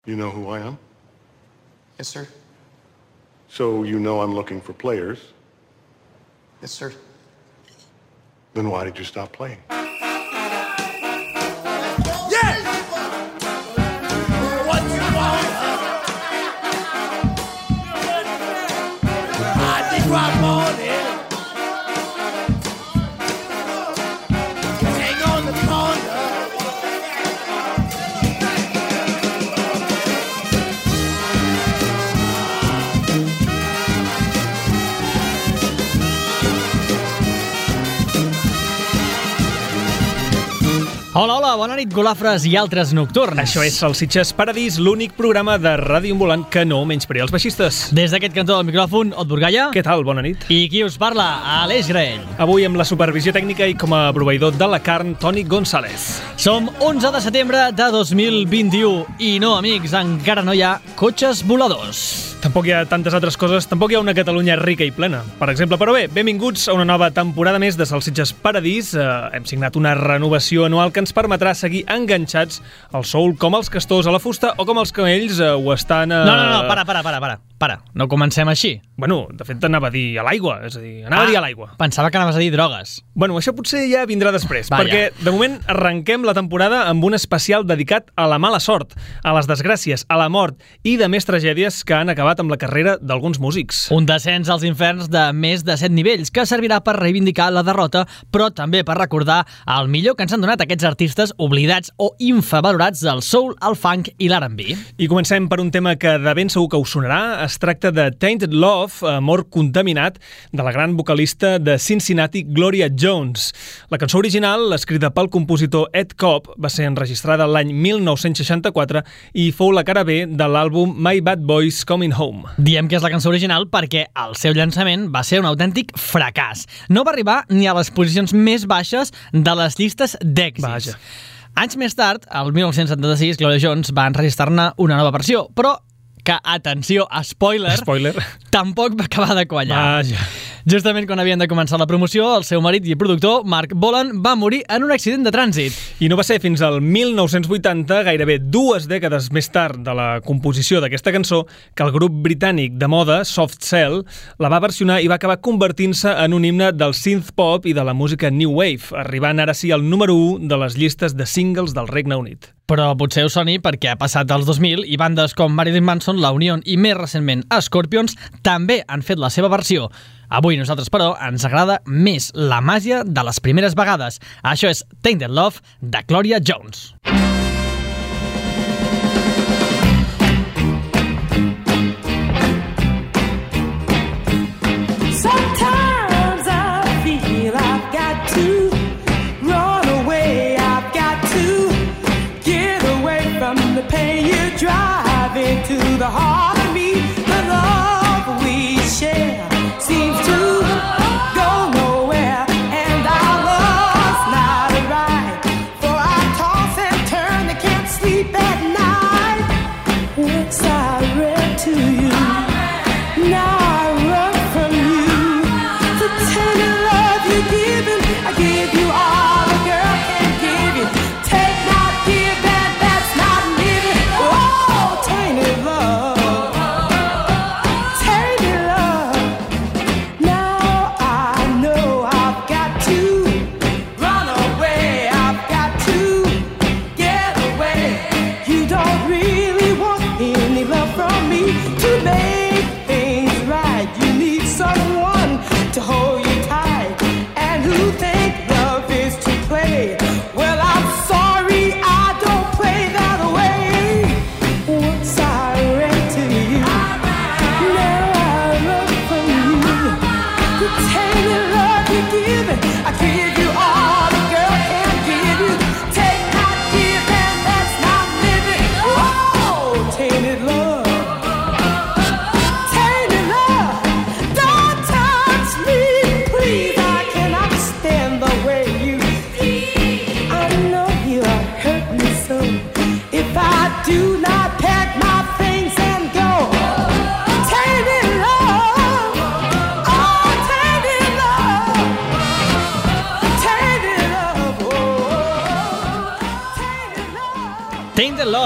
You know who I am? Yes, sir. So you know I'm looking for players. Yes, sir. Then why did you stop playing? Yes! What you want? I think I'm on it. Hang on the corner. Hola, hola, bona nit, golafres i altres nocturns. Això és Salsitxes Paradís, l'únic programa de ràdio ambulant que no menysprea els baixistes. Des d'aquest cantó del micròfon, Ot Burgalla. Què tal? Bona nit. I qui us parla? Aleix Grell. Avui amb la supervisió tècnica i com a proveïdor de la carn, Toni González. Som 11 de setembre de 2021 i no, amics, encara no hi ha cotxes voladors. Tampoc hi ha tantes altres coses, tampoc hi ha una Catalunya rica i plena, per exemple. Però bé, benvinguts a una nova temporada més de Salsitxes Paradís. Hem signat una renovació anual que ens permetrà seguir enganxats al soul com els castors a la fusta o com els camells ho estan... No, para. No comencem així. Bueno, de fet anava a dir a l'aigua, és a dir, anava a dir a l'aigua. Pensava que anaves a dir drogues. Bueno, això potser ja vindrà després, Vaja. perquè de moment arrenquem la temporada amb un especial dedicat a la mala sort, a les desgràcies, a la mort i de més tragèdies que han acabat amb la carrera d'alguns músics. Un descens als inferns de més de 7 nivells que servirà per reivindicar la derrota, però també per recordar el millor que ens han donat aquests artistes oblidats o infravalorats del soul, el funk i l'R&B. I comencem per un tema que de ben segur que us sonarà. Es tracta de Tainted Love, Amor contaminat, de la gran vocalista de Cincinnati, Gloria Jones. La cançó original, escrita pel compositor Ed Cobb, va ser enregistrada l'any 1964 i fou la cara B de l'àlbum My Bad Boys Coming Home. Diem que és la cançó original perquè el seu llançament va ser un autèntic fracàs. No va arribar ni a les posicions més baixes de les llistes d'èxits. Vaja. Anys més tard, el 1976, Gloria Jones va enregistrar-ne una nova versió, però que, atenció, spoiler, tampoc va acabar de quallar. Vaja. Justament quan havien de començar la promoció, el seu marit i productor, Mark Bolan, va morir en un accident de trànsit. I no va ser fins al 1980, gairebé 2 dècades més tard de la composició d'aquesta cançó, que el grup britànic de moda, Soft Cell, la va versionar i va acabar convertint-se en un himne del synth pop i de la música new wave, arribant ara sí al número 1 de les llistes de singles del Regne Unit. Però potser us soni perquè ha passat als 2000 i bandes com Marilyn Manson, La Unión i més recentment Scorpions també han fet la seva versió. Avui nosaltres, però, ens agrada més la màgia de les primeres vegades. Això és Tainted Love, de Gloria Jones. Sometimes I feel I've got to run away. I've got to get away from the pain you drive into the heart of me. The love we share seems to go nowhere, and our love's not right. For I toss and turn, I can't sleep at night. Once I read to you, now I run from you. The tender love you're giving, I give you all a girl can give you. Take not, give that, that's not living. Oh, tainted love, tainted love.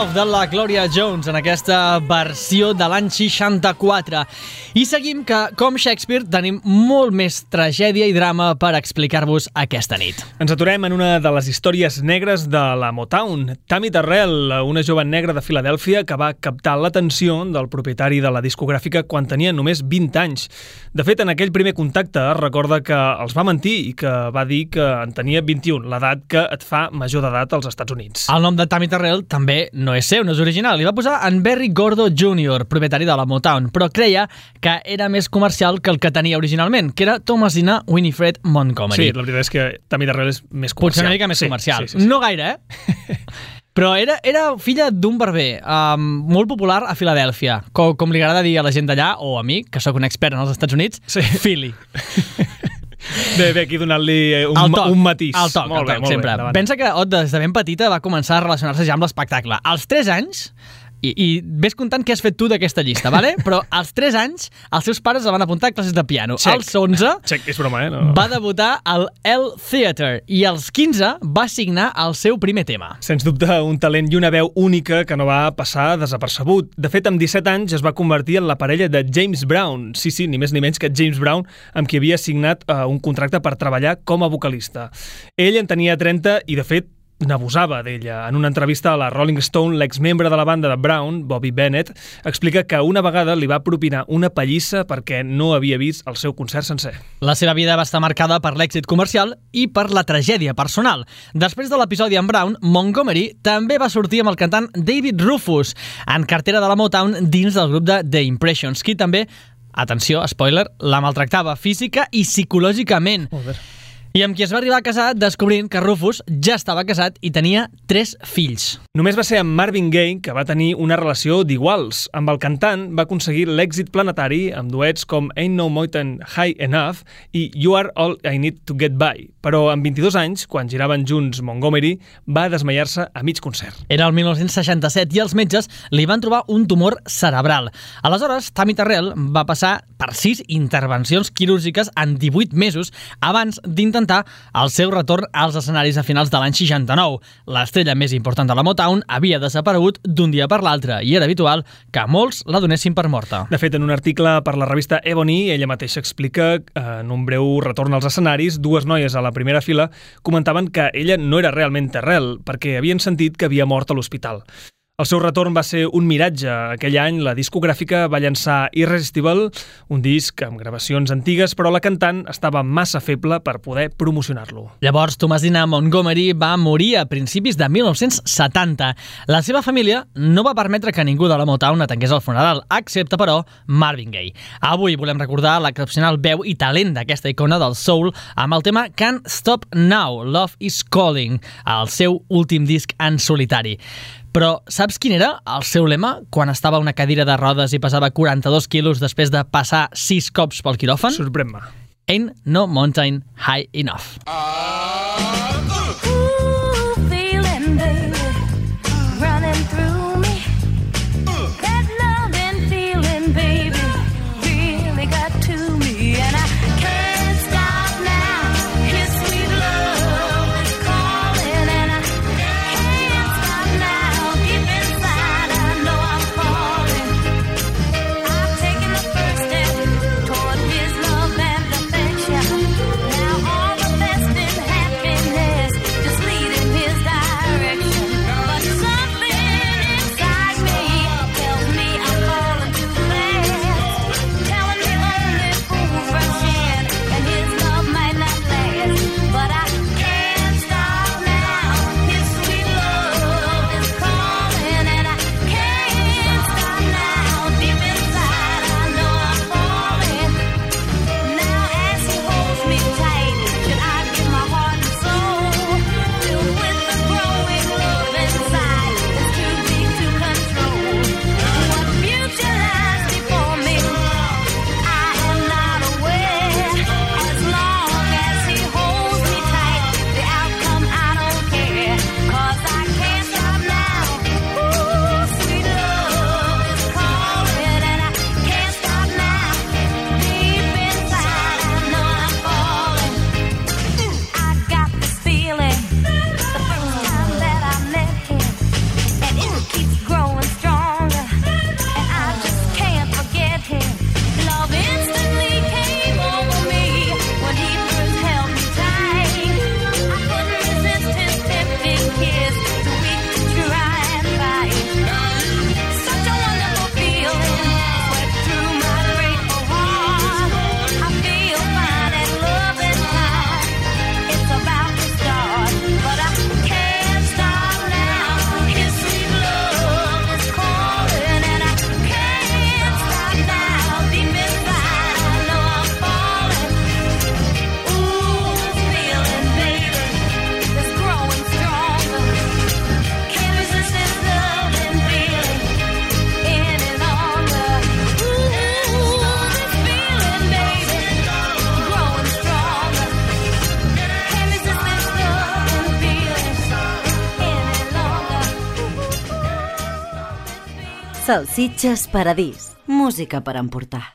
Love de la Gloria Jones en aquesta versió de l'any 64. I seguim que, com Shakespeare, tenim molt més tragèdia i drama per explicar-vos aquesta nit. Ens aturem en una de les històries negres de la Motown. Tammy Terrell, una jove negra de Filadèlfia que va captar l'atenció del propietari de la discogràfica quan tenia només 20 anys. De fet, en aquell primer contacte recorda que els va mentir i que va dir que en tenia 21, l'edat que et fa major d'edat als Estats Units. El nom de Tammy Terrell també no és seu, no és original. Li va posar en Berry Gordo Jr., propietari de la Motown, però creia que era més comercial que el que tenia originalment, que era Thomasina Winifred Montgomery. Sí, la veritat és que Tammy Terrell és més comercial. Potser una mica més comercial. Sí. No gaire, Però era filla d'un barber molt popular a Filadèlfia, com li agrada dir a la gent d'allà, o a mi, que sóc un expert en els Estats Units, Philly. Bé, aquí donant-li un matís. El toc, sempre. Bé, pensa que des de ben petita va començar a relacionar-se ja amb l'espectacle. Als 3 anys, i ves comptant què has fet tu d'aquesta llista, vale? Però als 3 anys els seus pares el van apuntar a classes de piano. Als 11 és broma, no. Va debutar al El Theatre i als 15 va signar el seu primer tema. Sens dubte, un talent i una veu única que no va passar desapercebut. De fet, amb 17 anys es va convertir en la parella de James Brown. Sí, ni més ni menys que James Brown, amb qui havia signat un contracte per treballar com a vocalista. Ell en tenia 30 i, de fet, n'abusava d'ella. En una entrevista a la Rolling Stone, l'exmembre de la banda de Brown, Bobby Bennett, explica que una vegada li va propinar una pallissa perquè no havia vist el seu concert sencer. La seva vida va estar marcada per l'èxit comercial i per la tragèdia personal. Després de l'episodi amb Brown, Montgomery també va sortir amb el cantant David Rufus, en cartera de la Motown dins del grup de The Impressions, qui també, atenció, spoiler, la maltractava física i psicològicament. I amb qui es va arribar a casar descobrint que Rufus ja estava casat i tenia 3 fills. Només va ser amb Marvin Gaye que va tenir una relació d'iguals. Amb el cantant va aconseguir l'èxit planetari amb duets com Ain't No Mountain High Enough i You Are All I Need to Get By. Però amb 22 anys, quan giraven junts Montgomery, va desmaiar-se a mig concert. Era el 1967 i els metges li van trobar un tumor cerebral. Aleshores, Tammy Terrell va passar per 6 intervencions quirúrgiques en 18 mesos abans d'intentar el seu retorn als escenaris a finals de l'any 69. L'estrella més important de la Motown havia desaparegut d'un dia per l'altre i era habitual que molts la donessin per morta. De fet, en un article per la revista Ebony, ella mateixa explica en un breu retorn als escenaris, 2 noies a la primera fila comentaven que ella no era realment Terrell perquè havien sentit que havia mort a l'hospital. El seu retorn va ser un miratge. Aquell any la discogràfica va llançar Irresistible, un disc amb gravacions antigues, però la cantant estava massa feble per poder promocionar-lo. Llavors, Thomasina Montgomery va morir a principis de 1970. La seva família no va permetre que ningú de la Motown atengués el funeral, excepte, però, Marvin Gaye. Avui volem recordar l'excepcional veu i talent d'aquesta icona del soul amb el tema Can't Stop Now, Love is Calling, el seu últim disc en solitari. Però saps quin era el seu lema quan estava a una cadira de rodes i pesava 42 quilos després de passar 6 cops pel quiròfan? Sorprèn-me. Ain't no mountain high enough. Feeling, baby, running through me. That loving feeling, baby, really got to me. And I can't stop now. His sweet love is calling. And I can't stop now. Deep inside, I know I'm falling. I've taken the first step toward his love and affection. Now all the best in happiness Salsitxes Paradís. Música per emportar.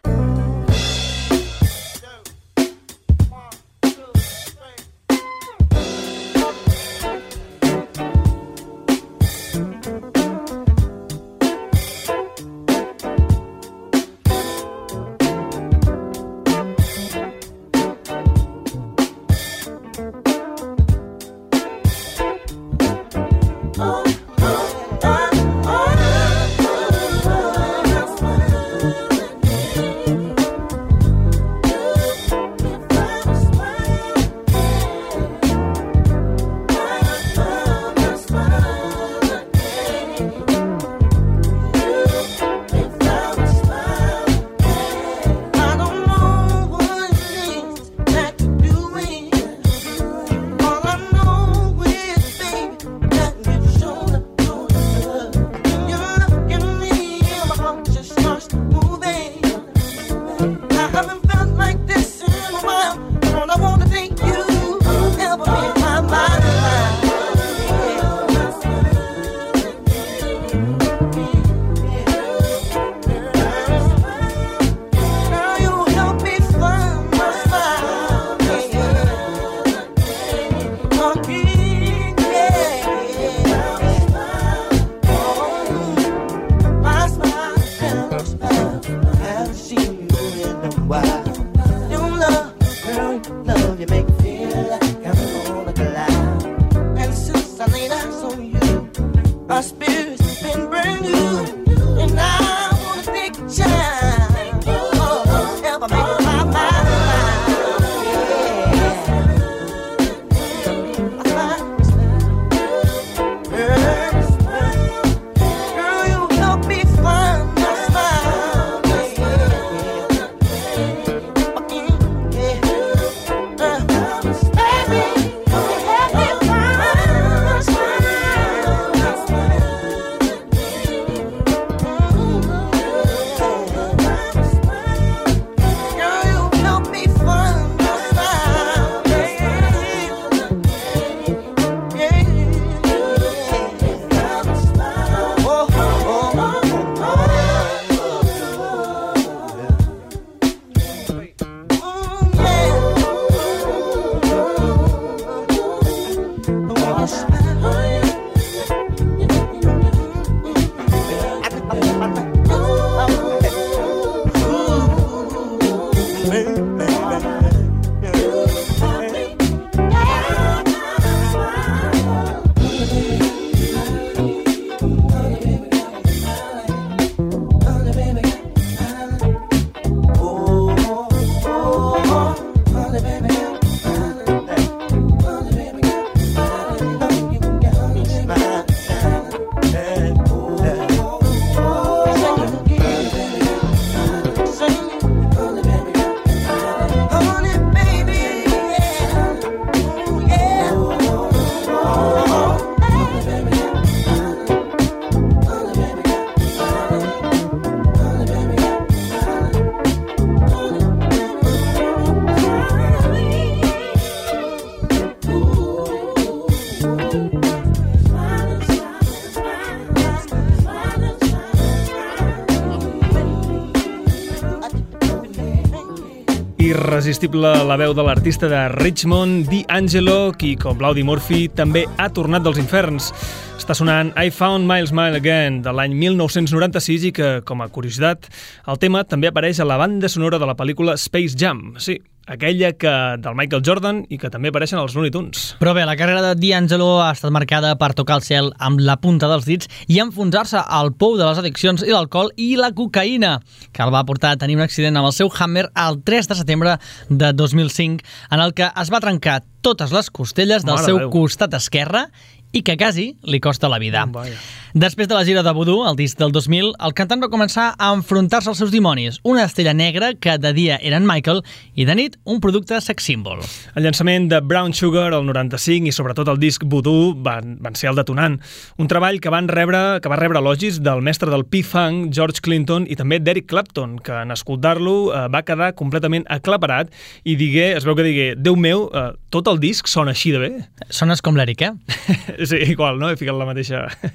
Irresistible la veu de l'artista de Richmond, D'Angelo, qui, com l'Audi Murphy, també ha tornat dels inferns. Està sonant I Found My Smile Again, de l'any 1996, i que, com a curiositat, el tema també apareix a la banda sonora de la pel·lícula Space Jam. Sí, aquella del Michael Jordan i que també apareixen als Looney Tunes. Però bé, la carrera de D'Angelo ha estat marcada per tocar el cel amb la punta dels dits i enfonsar-se al pou de les addiccions i l'alcohol i la cocaïna, que el va portar a tenir un accident amb el seu Hammer el 3 de setembre de 2005, en el que es va trencar totes les costelles del seu costat esquerre i que quasi li costa la vida. Després de la gira de Voodoo, el disc del 2000, el cantant va començar a enfrontar-se als seus dimonis, una estrella negra que de dia era en Michael i de nit un producte sex symbol. El llançament de Brown Sugar el 95 i sobretot el disc Voodoo van ser el detonant. Un treball que va rebre elogis del mestre del P-Funk, George Clinton, i també d'Eric Clapton, que en escoltar-lo va quedar completament aclaparat i es veu que digué, Déu meu, tot el disc sona així de bé. Sones com l'Eric, eh? Sí, igual, no? He ficat la mateixa... Però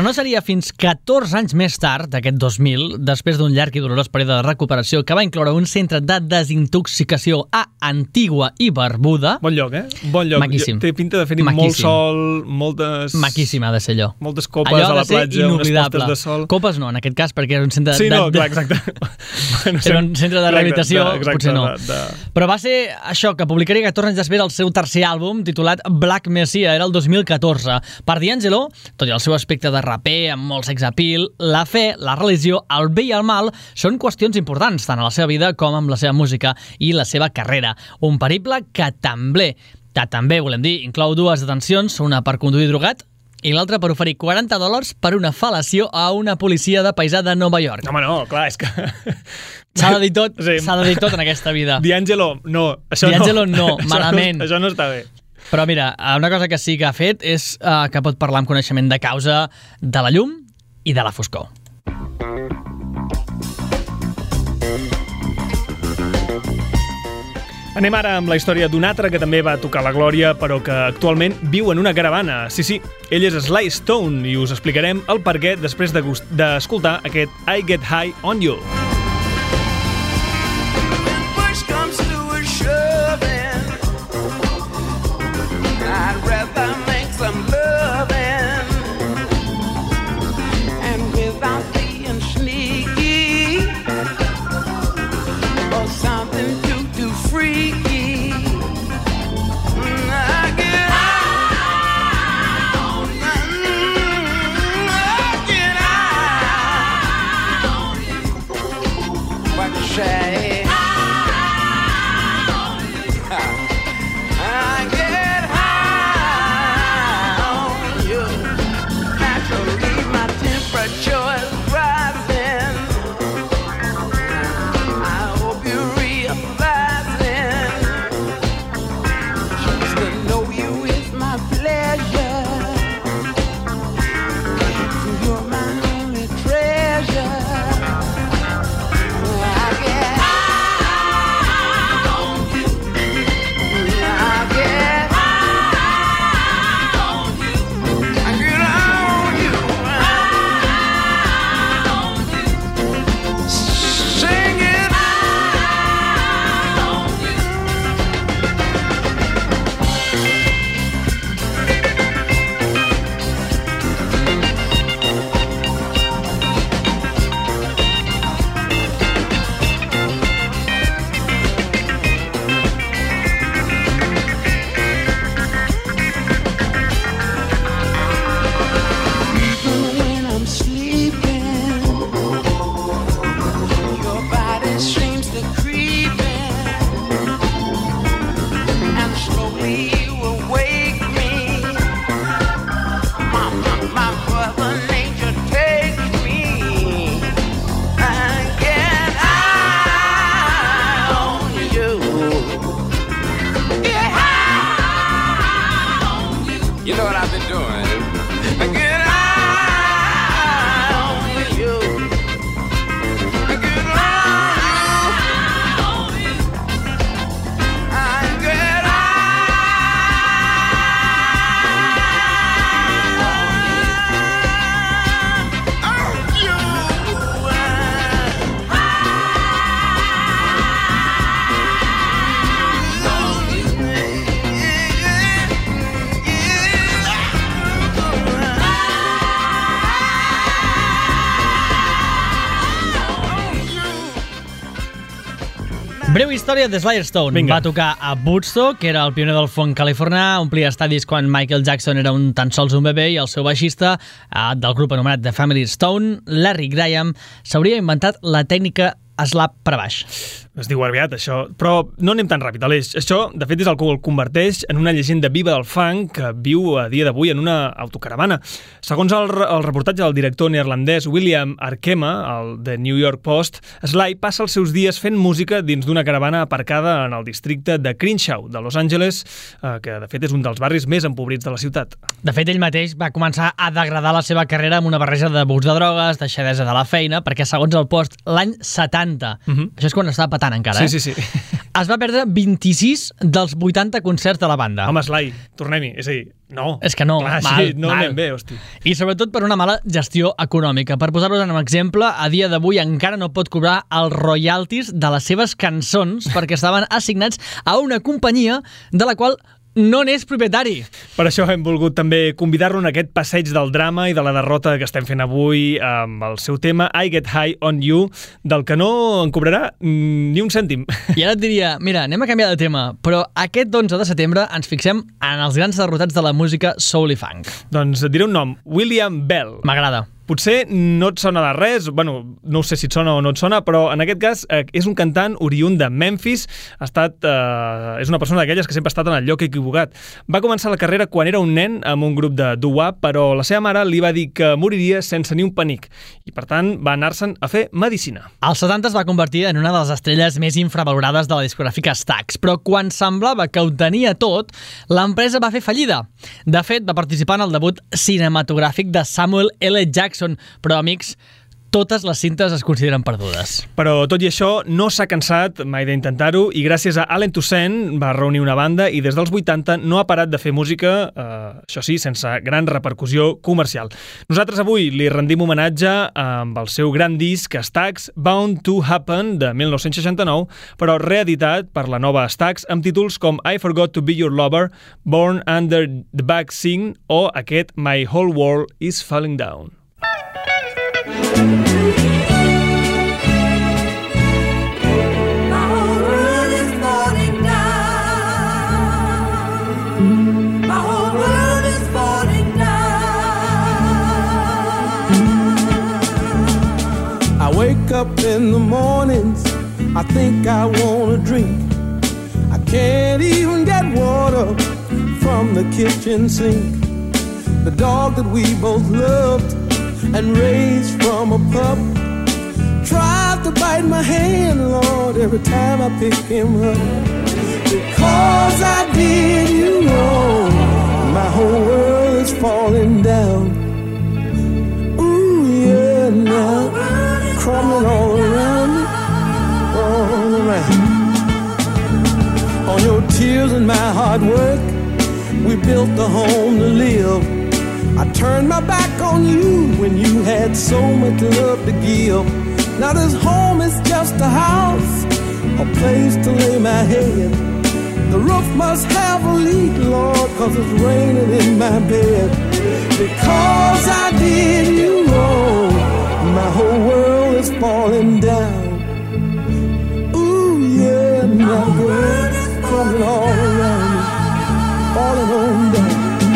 Però no seria fins 14 anys més tard, d'aquest 2000, després d'un llarg i dolorós període de recuperació que va incloure un centre de desintoxicació a Antigua i Barbuda. Bon lloc, eh? Bon lloc. Maquíssim. Té pinta de fer-hi molt sol, moltes... Maquíssim ha de ser allò. Moltes copes a la platja, unes postes de sol. Copes no, en aquest cas, perquè era un centre Sí, no, clar, exacte. Era un centre de rehabilitació, potser no. Però va ser això, que publicaria 14 anys després el seu tercer àlbum, titulat Black Messiah, era el 2014. Per D'Angelo, tot i el seu aspecte de raper amb molt sex appeal, la fe, la religió, el bé i el mal són qüestions importants tant a la seva vida com amb la seva música i la seva carrera. Un periple que també, volem dir, inclou dues detencions, una per conduir drogat i l'altra per oferir $40 per una fal·lació a una policia de paisà de Nova York. Home, no, clar, és que... S'ha de dir tot en aquesta vida. D'Angelo, no. D'Angelo no, malament. Això no està bé. Però mira, una cosa que sí que ha fet és que pot parlar amb coneixement de causa de la llum i de la foscor. Anem ara amb la història d'un altre que també va tocar la glòria, però que actualment viu en una caravana. Sí, ell és Sly Stone i us explicarem el perquè després d'escoltar aquest I Get High on You. I'd rather make some loving and without being sneaky or something too freaky. I get high on you. What you say? Breu història de Sly Stone. Vinga. Va tocar a Woodstock, que era el pioner del funk californià, omplia estadis quan Michael Jackson era un tan sols un bebè i el seu baixista del grup anomenat The Family Stone, Larry Graham, s'hauria inventat la tècnica slap per a baix. Es diu aviat, això. Però no anem tan ràpid, Aleix. Això, de fet, és el que el converteix en una llegenda viva del funk que viu a dia d'avui en una autocaravana. Segons el reportatge del director neerlandès William Arkema, el The New York Post, Sly passa els seus dies fent música dins d'una caravana aparcada en el districte de Crenshaw, de Los Angeles, que, de fet, és un dels barris més empobrits de la ciutat. De fet, ell mateix va començar a degradar la seva carrera amb una barreja d'abús de drogues, deixadesa de la feina, perquè, segons el Post, l'any 70. Això és quan estava patant encara, Sí. Es va perdre 26 dels 80 concerts de la banda. Home, Sly, tornem-hi. És a dir, no. És que no, clar, mal, sí, no mal. anem bé, hosti. I sobretot per una mala gestió econòmica. Per posar-vos en un exemple, a dia d'avui encara no pot cobrar els royalties de les seves cançons perquè estaven assignats a una companyia de la qual no n'és propietari. Per això hem volgut també convidar-lo en aquest passeig del drama i de la derrota que estem fent avui amb el seu tema I Get High on You, del que no en cobrarà ni un cèntim. I ara et diria, mira, anem a canviar de tema, però aquest 11 de setembre ens fixem en els grans derrotats de la música soul i funk. Doncs et diré un nom, William Bell. M'agrada. Potser no et sona de res, bueno, no sé si et sona o no et sona, però en aquest cas és un cantant oriünd de Memphis, és una persona d'aquelles que sempre ha estat en el lloc equivocat. Va començar la carrera quan era un nen amb un grup de doo-wop, però la seva mare li va dir que moriria sense ni un penic, i per tant va anar-se'n a fer medicina. Als 70 es va convertir en una de les estrelles més infravalorades de la discogràfica Stax, però quan semblava que ho tenia tot, l'empresa va fer fallida. De fet, va participar en el debut cinematogràfic de Samuel L. Jackson, però, amics, totes les cintes es consideren perdudes. Però tot i això no s'ha cansat mai d'intentar-ho i gràcies a Allen Toussaint va reunir una banda i des dels 80 no ha parat de fer música, això sí, sense gran repercussió comercial. Nosaltres avui li rendim homenatge amb el seu gran disc Stax, Bound to Happen, de 1969, però reeditat per la nova Stax amb títols com I Forgot to Be Your Lover, Born Under the Back Scene o aquest My Whole World is Falling Down. I wake up in the mornings, I think I want a drink. I can't even get water from the kitchen sink. The dog that we both loved and raised from a pup tries to bite my hand, Lord, every time I pick him up. Because I did you wrong, my whole world is falling down. Ooh, yeah, now crumbling all around me, all around. On your tears and my hard work, we built a home to live. I turned my back on you when you had so much love to give. Now this home is just a house, a place to lay my head. The roof must have a leak, Lord, 'cause it's raining in my bed. Because I did you wrong, my whole world is falling down. Ooh, yeah, my world is crumbling all around me, falling on down.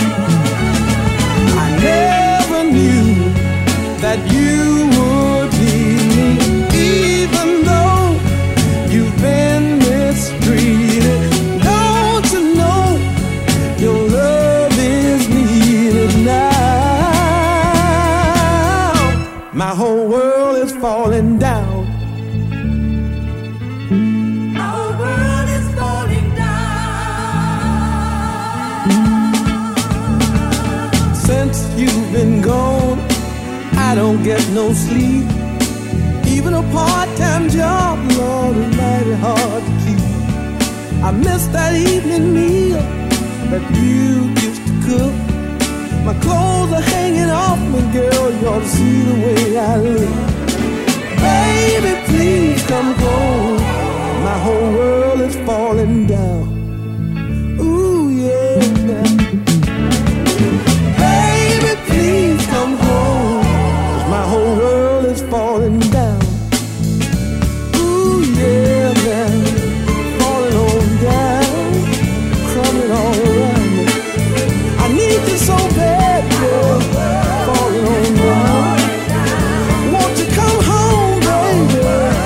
I never knew that you would leave me, even though you've been mistreated. Don't you know your love is needed now? My whole world is falling down. My whole world is falling down. Since you've been gone, I don't get no sleep. Even a part-time job, Lord, is mighty hard to keep. I miss that evening meal that you used to cook. My clothes are hanging off me, girl, you ought to see the way I look. Baby, please come home, my whole world is falling down. Ooh, yeah. Baby, please come home, 'cause my whole world is falling down. Ooh, yeah, man, falling on down, crumbling all around me. I need you so bad, girl, falling on down. Won't you come home, baby?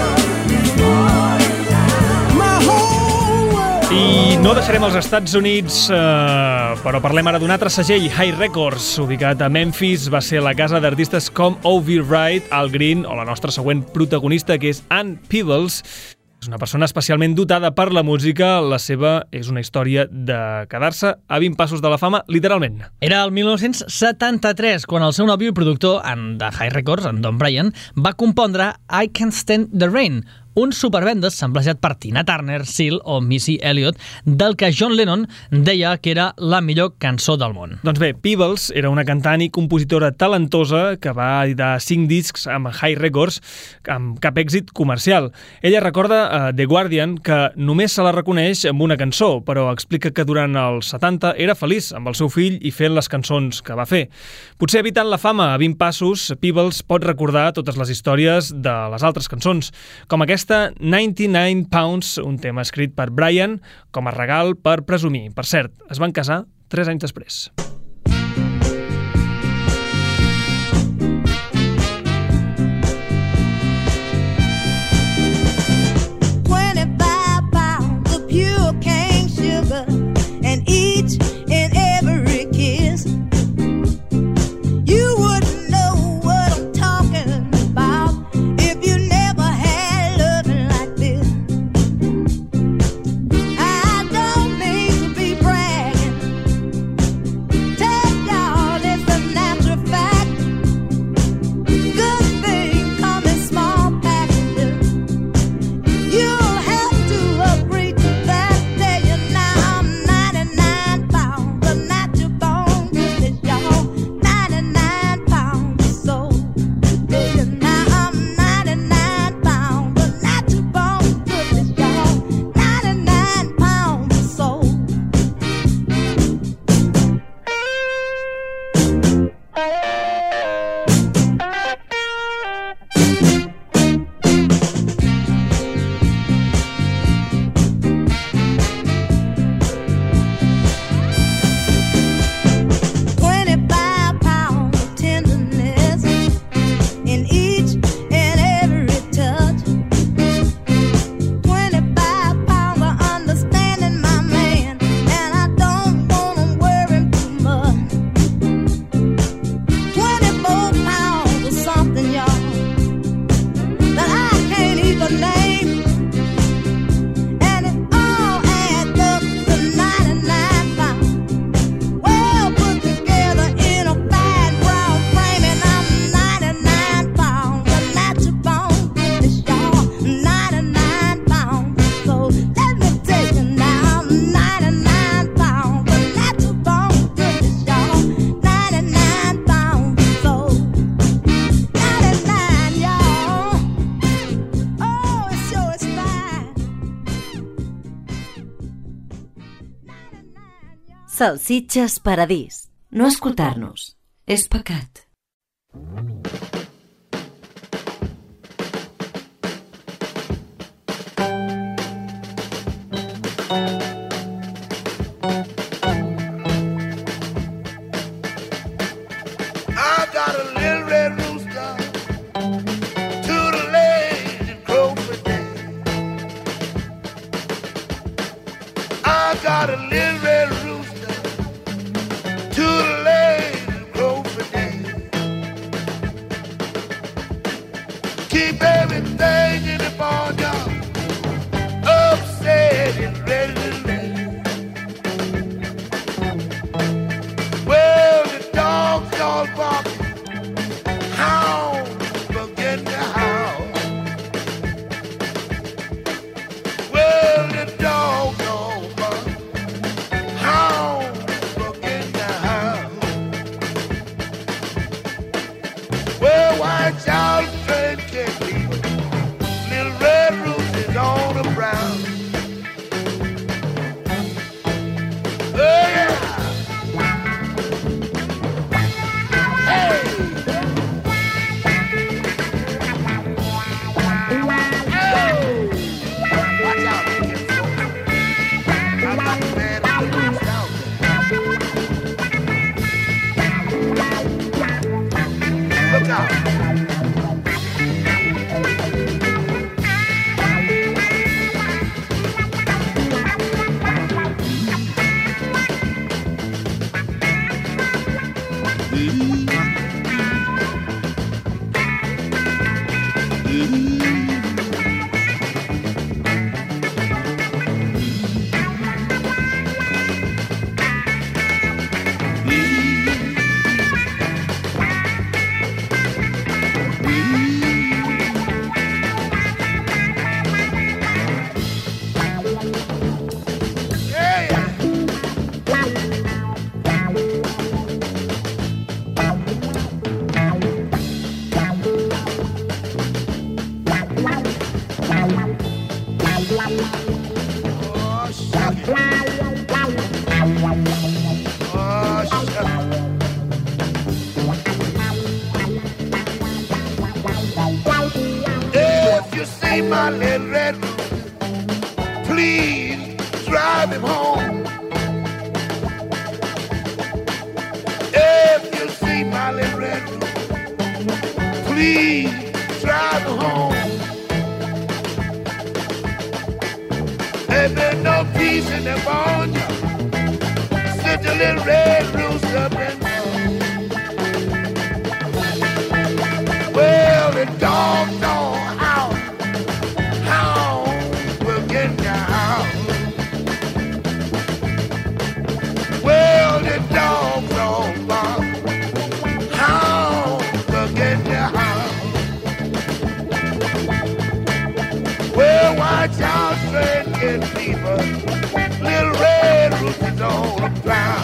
My whole world. I no deixarem els Estats Units, però parlem ara d'un altre segell, Hi Records, ubicat a Memphis. Va ser la casa d'artistes com O.V. Wright, Al Green o la nostra següent protagonista, que és Ann Peebles. És una persona especialment dotada per la música. La seva és una història de quedar-se a 20 passos de la fama, literalment. Era el 1973, quan el seu nòvio i productor de Hi Records, en Don Bryan, va compondre I Can't Stand the Rain, un supervendes samplejat per Tina Turner, Seal o Missy Elliott, del que John Lennon deia que era la millor cançó del món. Doncs bé, Peebles era una cantant i compositora talentosa que va editar 5 discs amb High Records amb cap èxit comercial. Ella recorda a The Guardian que només se la reconeix amb una cançó, però explica que durant els 70 era feliç amb el seu fill i fent les cançons que va fer. Potser evitant la fama a 20 passos, Peebles pot recordar totes les històries de les altres cançons, com aquesta 99 Pounds, un tema escrit per Brian com a regal per presumir. Per cert, es van casar 3 anys després. Salsitxes Paradís. No escoltar-nos és pecat. Keep everything in the barnyard upset and ready to lay. Well, the dogs all barking, hounds begin to howl. Well, the dogs all barking, hounds begin to howl. Well, watch out, train can't leave. Little red roses on the brown. Oh yeah. Hey. Oh. Watch out, get slow. I got the man on the roof down there. Look out. my little red rooster, please drive him home. If you see my little red rooster, please drive him home. There's been no peace in the barn since the little red rooster been gone. Well, the dogs don't howl, hounds will get down. Well, the dogs don't bark, hounds will get down. Well, watch out, straight people, little red roosters on the ground.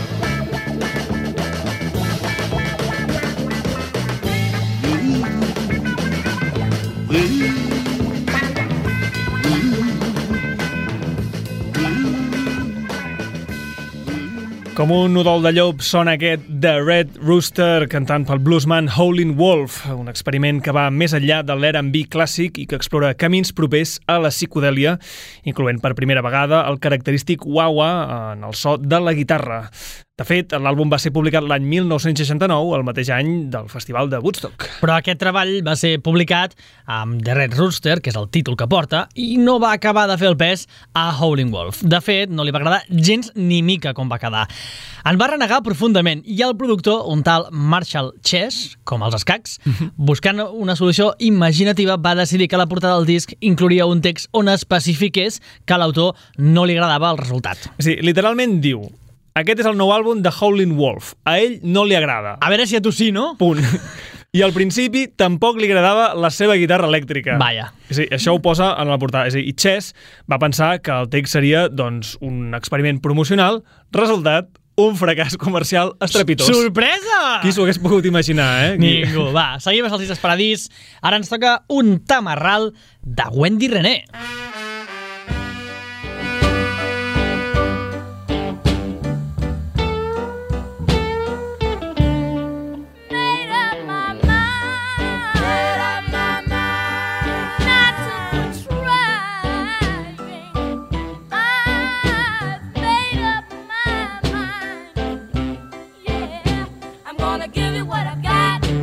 Com un nodol de llop sona aquest The Red Rooster cantant pel bluesman Howlin' Wolf, un experiment que va més enllà de l'R&B clàssic i que explora camins propers a la psicodèlia, incloent per primera vegada el característic wah-wah en el so de la guitarra. De fet, l'àlbum va ser publicat l'any 1969, el mateix any del Festival de Woodstock. Però aquest treball va ser publicat amb The Red Rooster, que és el títol que porta, i no va acabar de fer el pes a Howlin' Wolf. De fet, no li va agradar gens ni mica com va quedar. En va renegar profundament i el productor, un tal Marshall Chess, com els escacs, buscant una solució imaginativa, va decidir que la portada del disc inclouria un text on especifiqués que a l'autor no li agradava el resultat. Sí, literalment diu: aquest és el nou àlbum de Howlin' Wolf. A ell no li agrada. A veure si a tu sí, no? Punt. I al principi tampoc li agradava la seva guitarra elèctrica. Vaja. Sí, això ho posa en la portada. És a dir, i Chess va pensar que el text seria, doncs, un experiment promocional. Resultat, un fracàs comercial estrepitós. Sorpresa! Qui s'ho hagués pogut imaginar, eh? Ningú. Va, seguim als Salsistes Paradís. Ara ens toca un tamarral de Wendy René.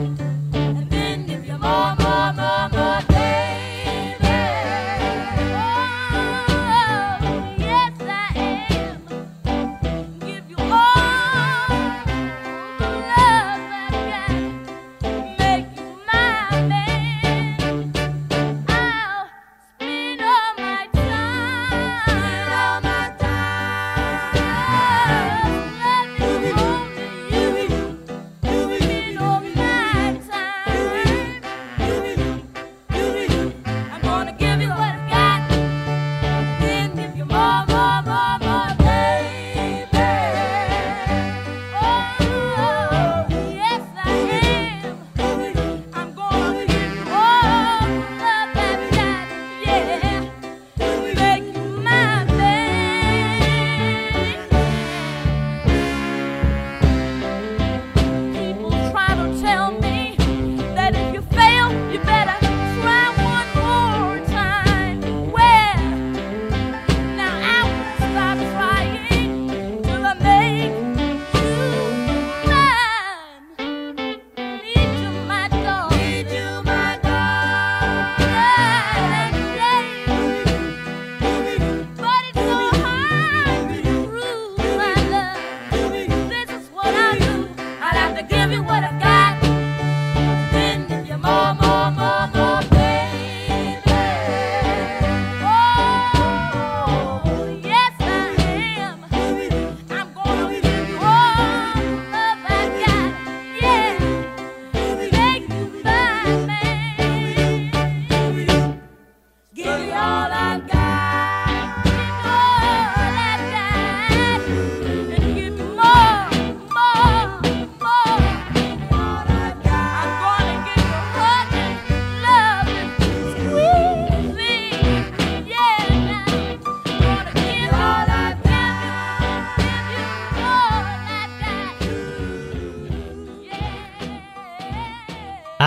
Baby,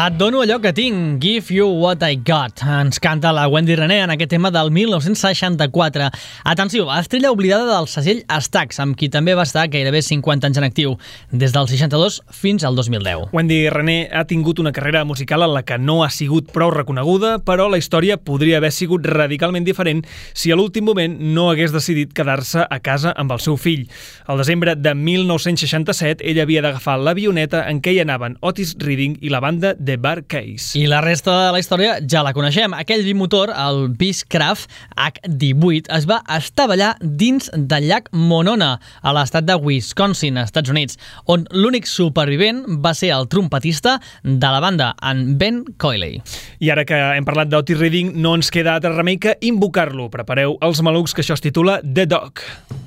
Et dono allò que tinc, Give You What I Got. Ens canta la Wendy René en aquest tema del 1964. Atenció, estrella oblidada del segell Stax, amb qui també va estar gairebé 50 anys en actiu, des del 62 fins al 2010. Wendy René ha tingut una carrera musical en la que no ha sigut prou reconeguda, però la història podria haver sigut radicalment diferent si a l'últim moment no hagués decidit quedar-se a casa amb el seu fill. Al desembre de 1967, ella havia d'agafar l'avioneta en què hi anaven Otis Redding i la banda The Bar Case. I la resta de la història ja la coneixem. Aquell bimotor, el Beechcraft H-18, es va estavellar dins del llac Monona, a l'estat de Wisconsin, Estats Units, on l'únic supervivent va ser el trompetista de la banda, en Ben Coyley. I ara que hem parlat d'Otis Redding, no ens queda altre remei que invocar-lo. Prepareu els malucs, que això es titula The Dog.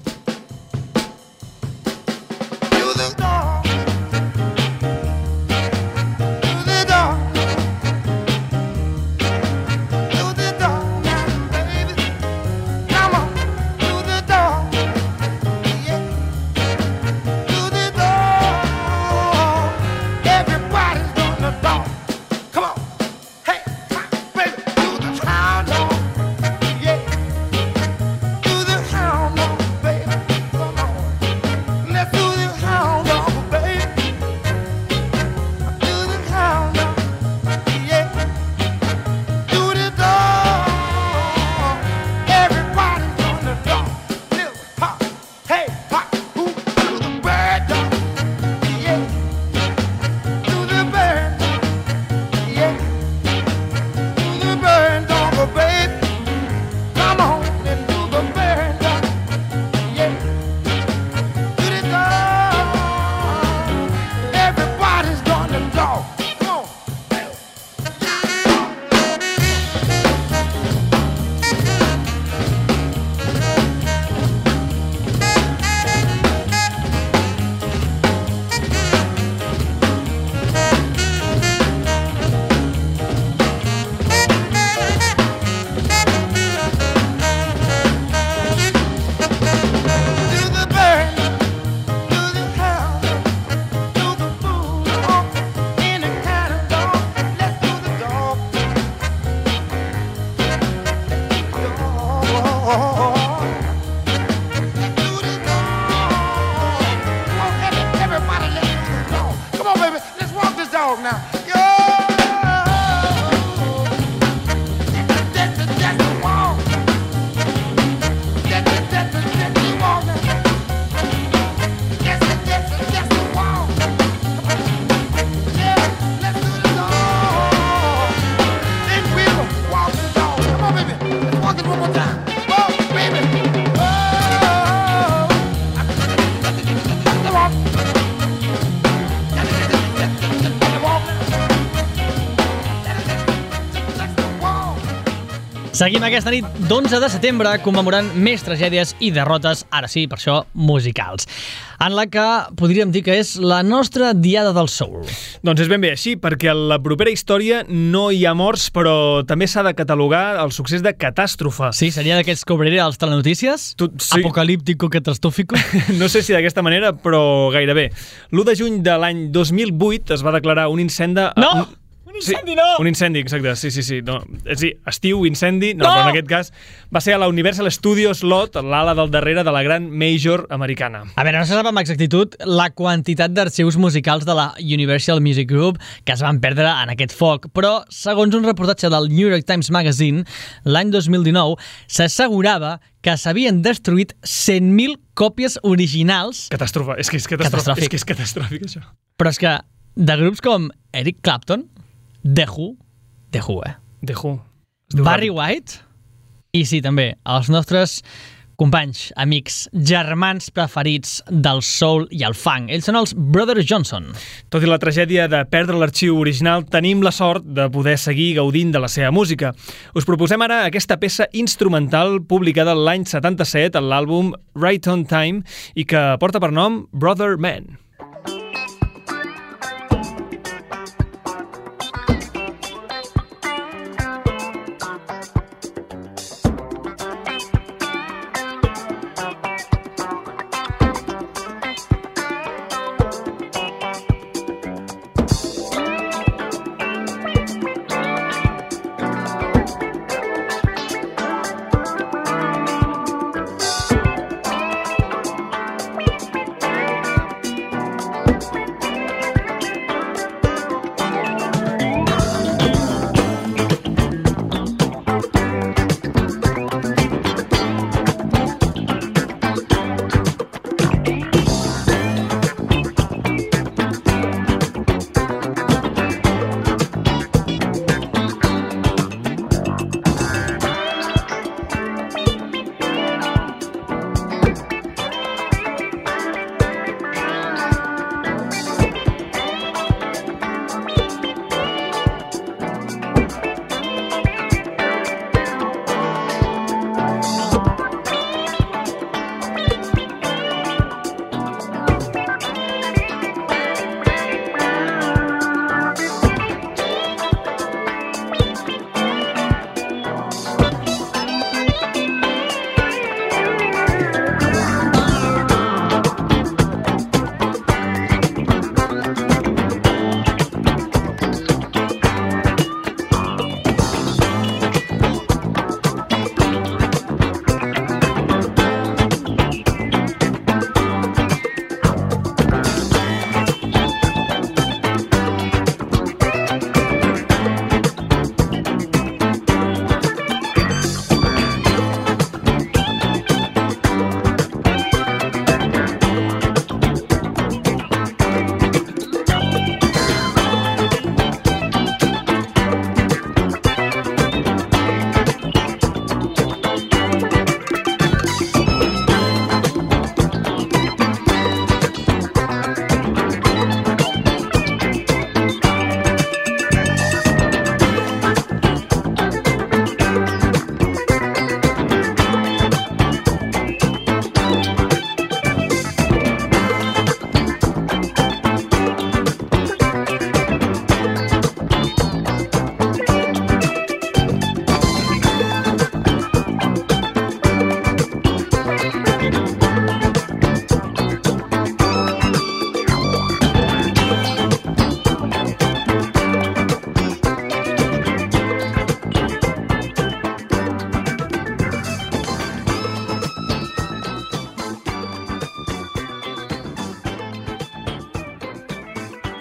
Seguim aquesta nit d'11 de setembre commemorant més tragèdies i derrotes, ara sí, per això, musicals, en la que podríem dir que és la nostra Diada del Soul. Doncs és ben bé així, perquè a la propera història no hi ha morts, però també s'ha de catalogar el succés de catàstrofe. Sí, seria d'aquests que obriré als telenotícies? Sí. Apocalíptico, catastrófico? No sé si d'aquesta manera, però gairebé. L'1 de juny de l'any 2008 es va declarar un incendi... No! Un incendi, no! Un incendi, exacte, sí. No, és a dir, estiu, incendi, no, però en aquest cas va ser a la Universal Studios Lot, l'ala del darrere de la gran Major americana. A veure, no se sap amb exactitud la quantitat d'arxius musicals de la Universal Music Group que es van perdre en aquest foc, però, segons un reportatge del New York Times Magazine, l'any 2019 s'assegurava que s'havien destruït 100.000 còpies originals... Catàstrofe, és que és catastròfic. És que és catastròfic, això. Però és que de grups com Eric Clapton, The Who, The Who. Barry White i sí, també, els nostres companys, amics, germans preferits del soul i el funk. Ells són els Brothers Johnson. Tot i la tragèdia de perdre l'arxiu original, tenim la sort de poder seguir gaudint de la seva música. Us proposem ara aquesta peça instrumental publicada l'any 77 en l'àlbum Right on Time i que porta per nom Brother Man.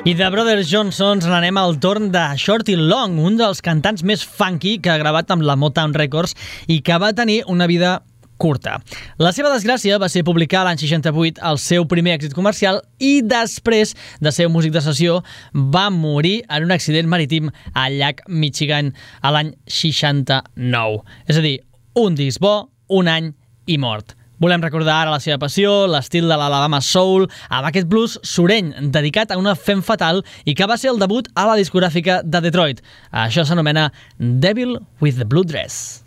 I de Brothers Johnsons n'anem al torn de Shorty Long, un dels cantants més funky que ha gravat amb la Motown Records i que va tenir una vida curta. La seva desgràcia va ser publicar l'any 68 el seu primer èxit comercial i després de ser un músic de sessió va morir en un accident marítim al llac Michigan a l'any 69. És a dir, un disc bo, un any i mort. Volem recordar ara la seva passió, l'estil de l'Alabama Soul, amb aquest blues soreny dedicat a una femme fatal i que va ser el debut a la discogràfica de Detroit. Això s'anomena Devil with the Blue Dress.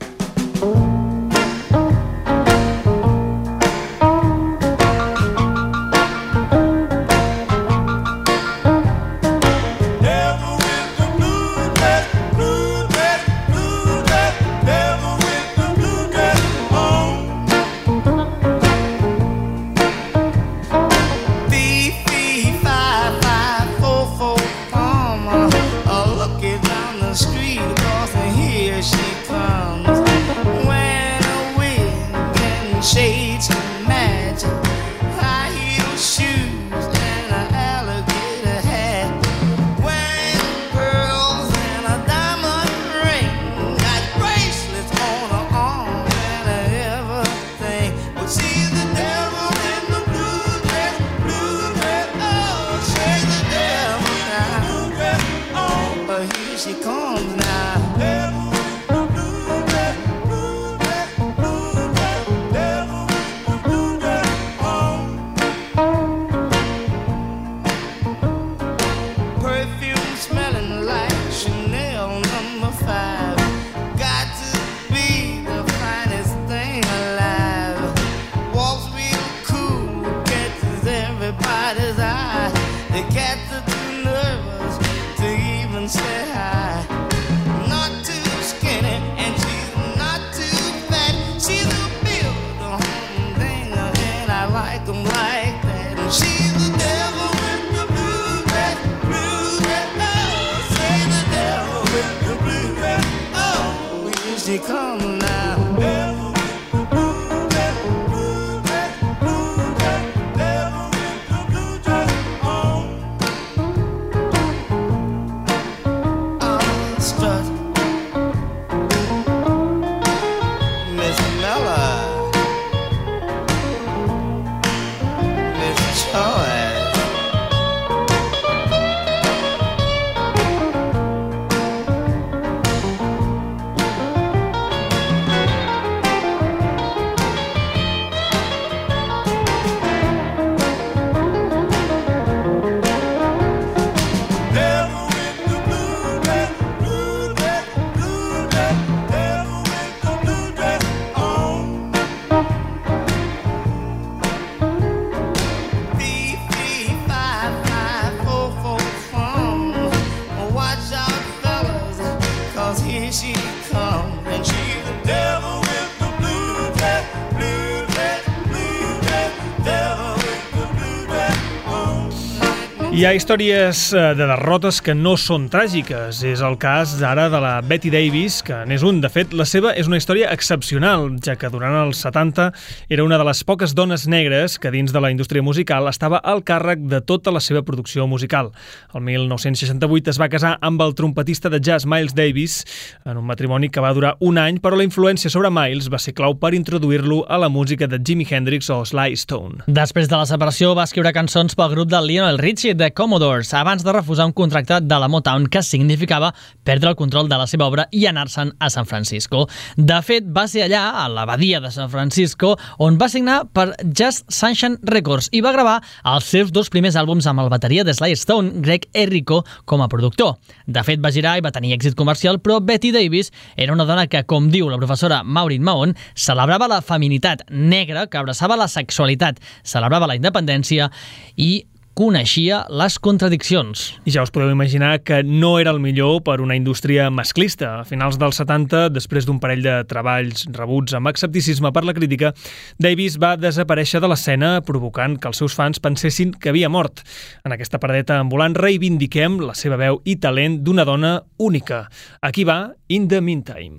Hi ha històries de derrotes que no són tràgiques. És el cas ara de la Betty Davis, que n'és un. De fet, la seva és una història excepcional, ja que durant els 70 era una de les poques dones negres que dins de la indústria musical estava al càrrec de tota la seva producció musical. El 1968 es va casar amb el trompetista de jazz Miles Davis en un matrimoni que va durar un any, però la influència sobre Miles va ser clau per introduir-lo a la música de Jimi Hendrix o Sly Stone. Després de la separació va escriure cançons pel grup de Lionel Richie, The Commodores, abans de refusar un contracte de la Motown que significava perdre el control de la seva obra i anar-se'n a San Francisco. De fet, va ser allà, a l'abadia de San Francisco, on va signar per Just Sunshine Records i va gravar els seus dos primers àlbums amb el bateria de Sly Stone, Greg Errico, com a productor. De fet, va girar i va tenir èxit comercial, però Betty Davis era una dona que, com diu la professora Maureen Mahon, celebrava la feminitat negra, que abraçava la sexualitat, celebrava la independència i coneixia les contradiccions. I ja us podeu imaginar que no era el millor per una indústria masclista. A finals dels 70, després d'un parell de treballs rebuts amb escepticisme per la crítica, Davis va desaparèixer de l'escena, provocant que els seus fans pensessin que havia mort. En aquesta paradeta ambulant reivindiquem la seva veu i talent d'una dona única. Aquí va In the Meantime.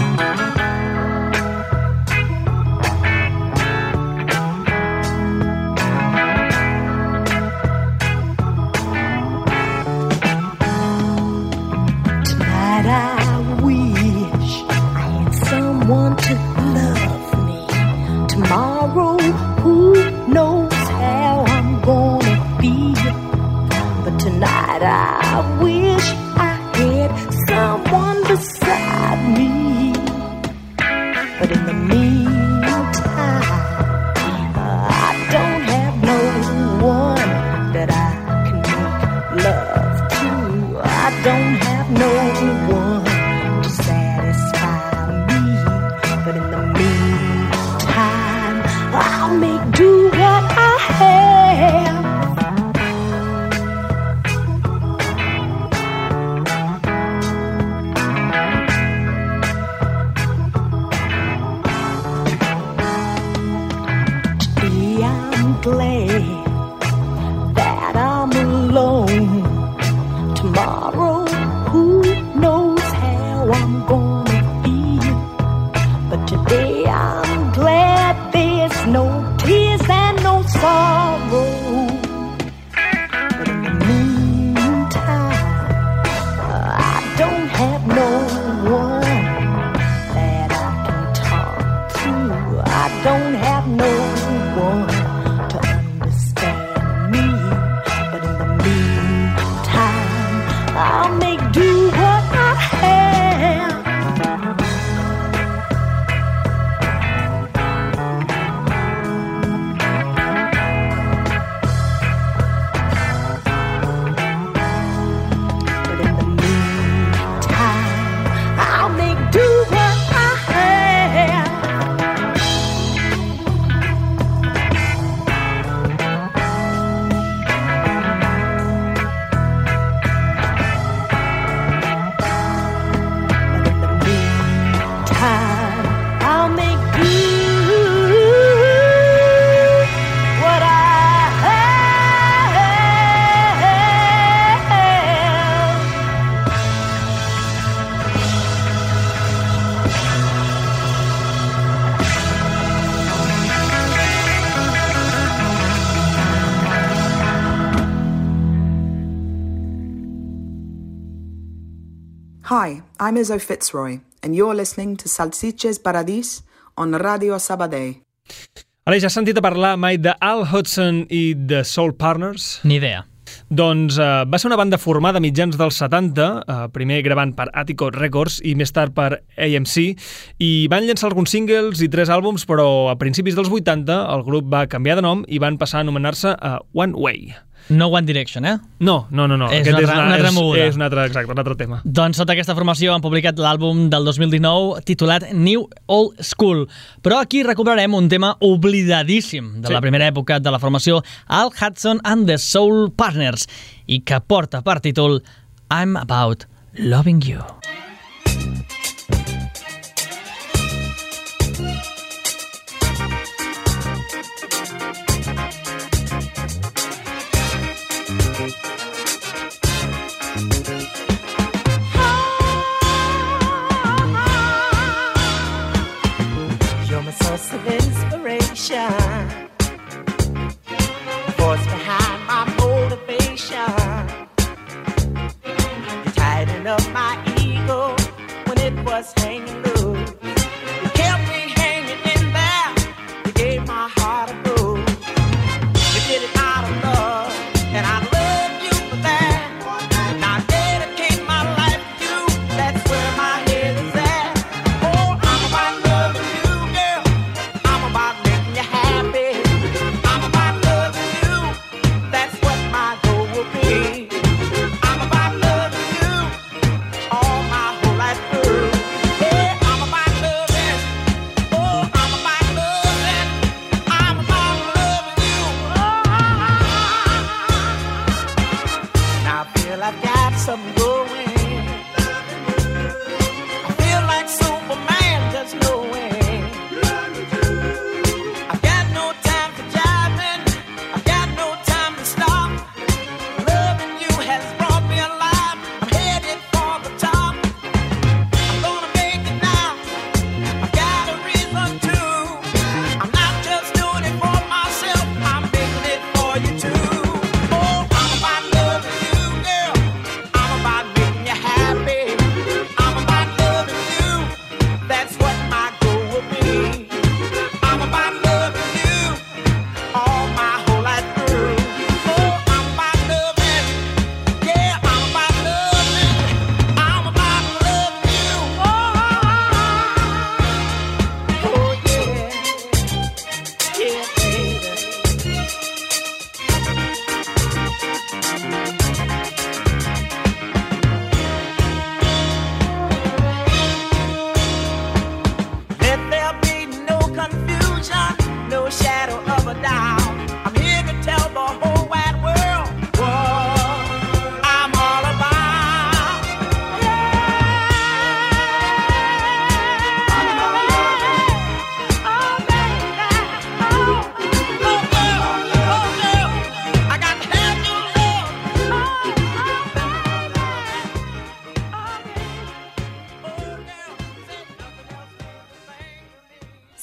someone to love me. Tomorrow, who knows how I'm gonna be. But tonight I wish I had someone beside me. But in the meantime, I don't have no one that I can make love to. I don't have no one to satisfy me. But in the meantime, I'll make do what I have. Today I'm glad that I'm alone. Tomorrow, who knows how I'm gonna feel. But today I'm glad there's no tears and no sorrow. But in the meantime, I don't have no one that I can talk to. I don't have no one to understand me. But in the meantime, I'll make do what I have. But in the meantime, I'll make do what I have. But in the meantime, I'll make do what I have. Hi, I'm Izzo Fitzroy, and you're listening to Salsiches Paradis on Radio Sabadell. Aleix, has sentit a parlar mai de Al Hudson i The Soul Partners? Ni idea. Doncs va ser una banda formada a mitjans dels 70, primer gravant per Attico Records i més tard per AMC, i van llançar alguns singles i 3 àlbums, però a principis dels 80 el grup va canviar de nom i van passar a anomenar-se One Way. No One Direction, eh? No. És Aquest una altra moguda. És un altre tema. Doncs sota aquesta formació han publicat l'àlbum del 2019 titulat New Old School. Però aquí recuperarem un tema oblidadíssim de la primera època de la formació, Al Hudson and the Soul Partners, i que porta per títol I'm About Loving You. You're my source of inspiration, force behind my motivation. You tighten up my ego when it was hanging loose. You kept me hanging in there. You gave my heart a bruise. You did it out of love, and I love you for that. And I dedicate my life to you. That's where my head is at. Oh, I'm about loving you, girl. I'm about making you happy.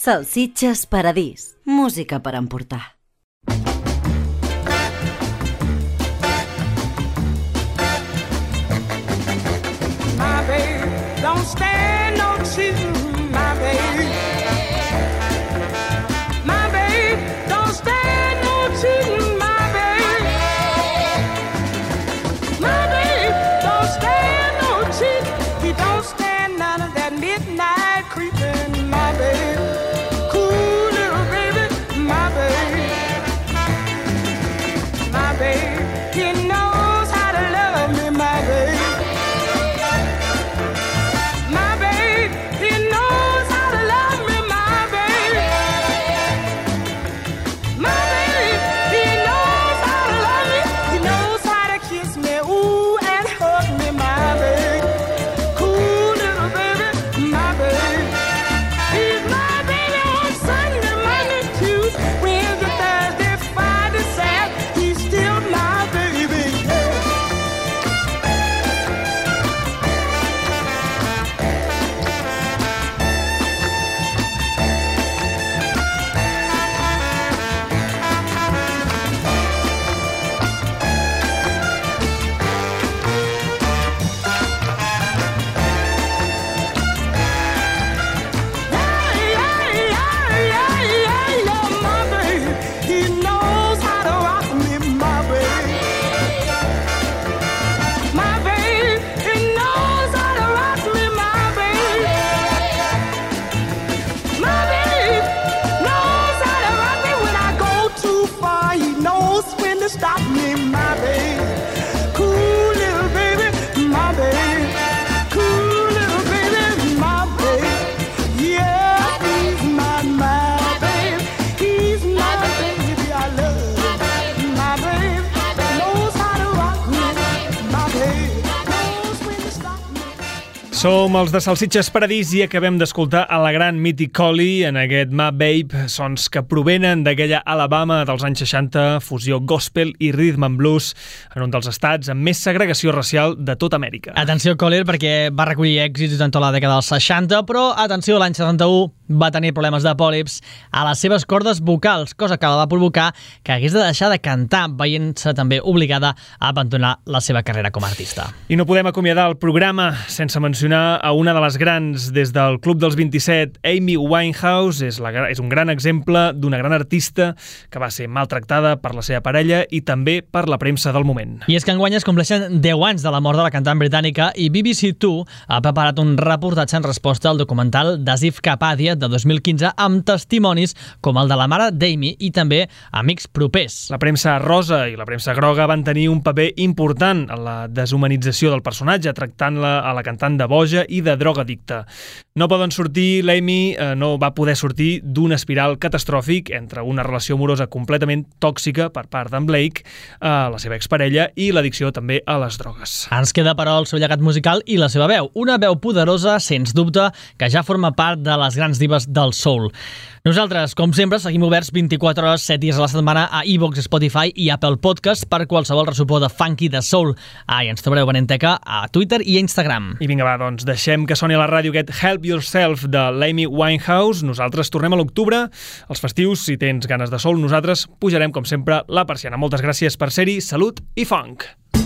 Salsitxes Paradís. Música per emportar. My baby don't stand no cheating, my baby. My baby don't stand no cheating, my baby. My baby don't stand no cheating. He don't stand none of that midnight creeping, my baby. Cool little baby, my baby. My baby, he knows how to love me, my baby. Stop me, my baby. Cool little baby, my baby. Cool little baby, my baby. Yeah, he's my baby. He's my baby. I love my baby. Knows how to rock me, my baby. Knows when to stop me. Som els de Salsitxes Paradís i acabem d'escoltar a la gran Mitty Colley en aquest My Babe, sons que provenen d'aquella Alabama dels anys 60, fusió gospel i rhythm and blues en un dels estats amb més segregació racial de tota Amèrica. Atenció, Collier, perquè va recollir èxits durant tota la dècada dels 60, però, atenció, l'any 71 va tenir problemes de pòlips a les seves cordes vocals, cosa que la va provocar que hagués de deixar de cantar, veient-se també obligada a abandonar la seva carrera com a artista. I no podem acomiadar el programa sense mencionar a una de les grans des del Club dels 27, Amy Winehouse. És un gran exemple d'una gran artista que va ser maltractada per la seva parella i també per la premsa del moment. I és que enguany es compleixen 10 anys de la mort de la cantant britànica i BBC2 ha preparat un reportatge en resposta al documental d'Asif Kapadia de 2015 amb testimonis com el de la mare d'Amy i també amics propers. La premsa rosa i la premsa groga van tenir un paper important en la deshumanització del personatge, tractant-la a la cantant de boja i de drogadicta. No poden sortir, l'Amy no va poder sortir d'un espiral catastròfic entre una relació amorosa completament tòxica per part d'en Blake, la seva exparella, i l'addicció també a les drogues. Ens queda, però, el seu llegat musical i la seva veu. Una veu poderosa, sens dubte, que ja forma part de les grans dives del soul. Nosaltres, com sempre, seguim oberts 24 hores, 7 dies a la setmana a iVoox, Spotify i Apple Podcast per qualsevol ressupor de funky, de soul. I ens trobareu venent teca a Twitter i a Instagram. I vinga, va, doncs deixem que soni a la ràdio aquest Help Yourself de l'Amy Winehouse. Nosaltres tornem a l'octubre. Els festius, si tens ganes de soul, nosaltres pujarem, com sempre, la persiana. Moltes gràcies per ser-hi. Salut i funk!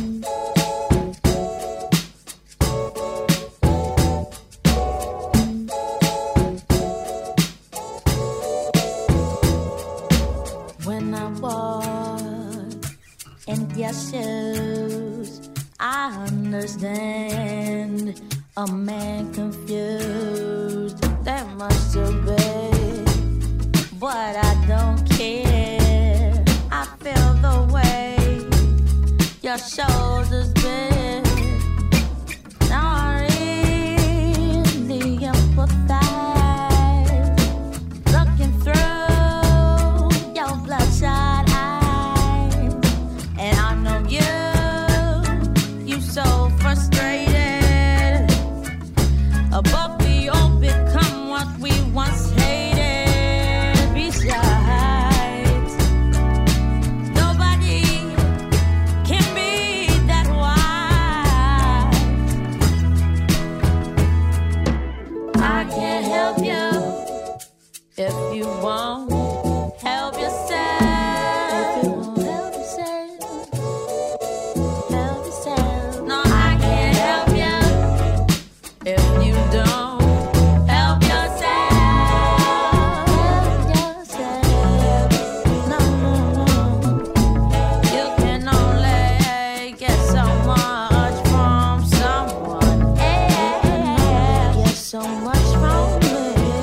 In your shoes, I understand a man confused. There must have been, but I don't care. I feel the way your shoulders bend. Now I really empathize, looking through your bloodshot eyes, and I know you so frustrated. But we all become what we once hated. Besides, nobody can be that wise. I can't help you If you won't help yourself, help yourself. No, I can't help you if you don't help yourself. No, no, no. You can only get so much from someone. Get so much from me.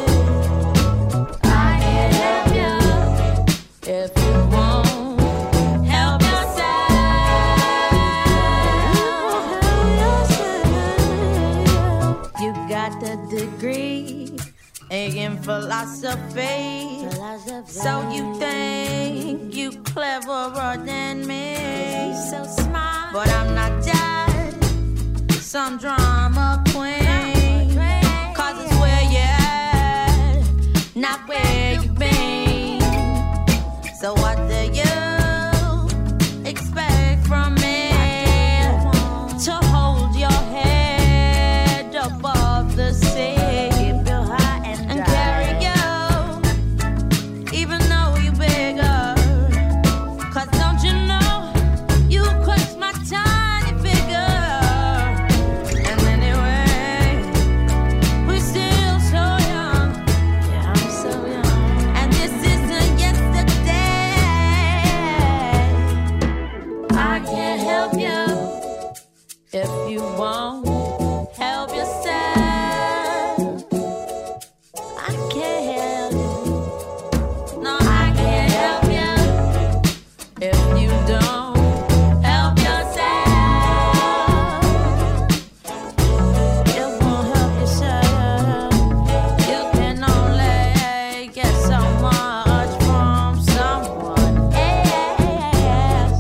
If you won't help yourself, you got the degree in philosophy. So you think you cleverer than me. So smart, but I'm not that. Some drama queen. 'Cause it's where you're at, not where you've been. So what do you expect from me? To hold your head above the sea, keep you high and carry you, even though you're bigger. 'Cause don't you know you crush my tiny figure? And anyway, we're still so young. Yeah, I'm so young. And this isn't yesterday. I can't help you if you won't help yourself. I can't help you. No, I can't help you if you don't help yourself. You won't help yourself. You can only get so much from someone else.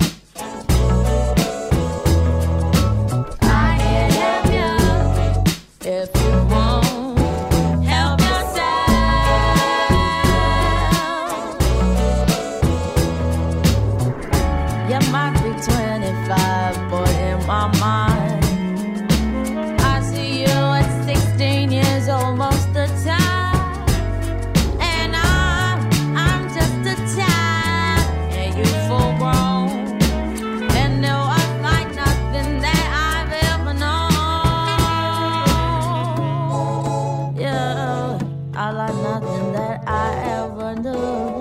I can't help you if you won't help yourself. You might be 25, but in my mind, I see you at 16 years old most of the time. And I'm just a child, and you full grown. And there was like nothing that I've ever known. Yeah, I like nothing that I ever knew.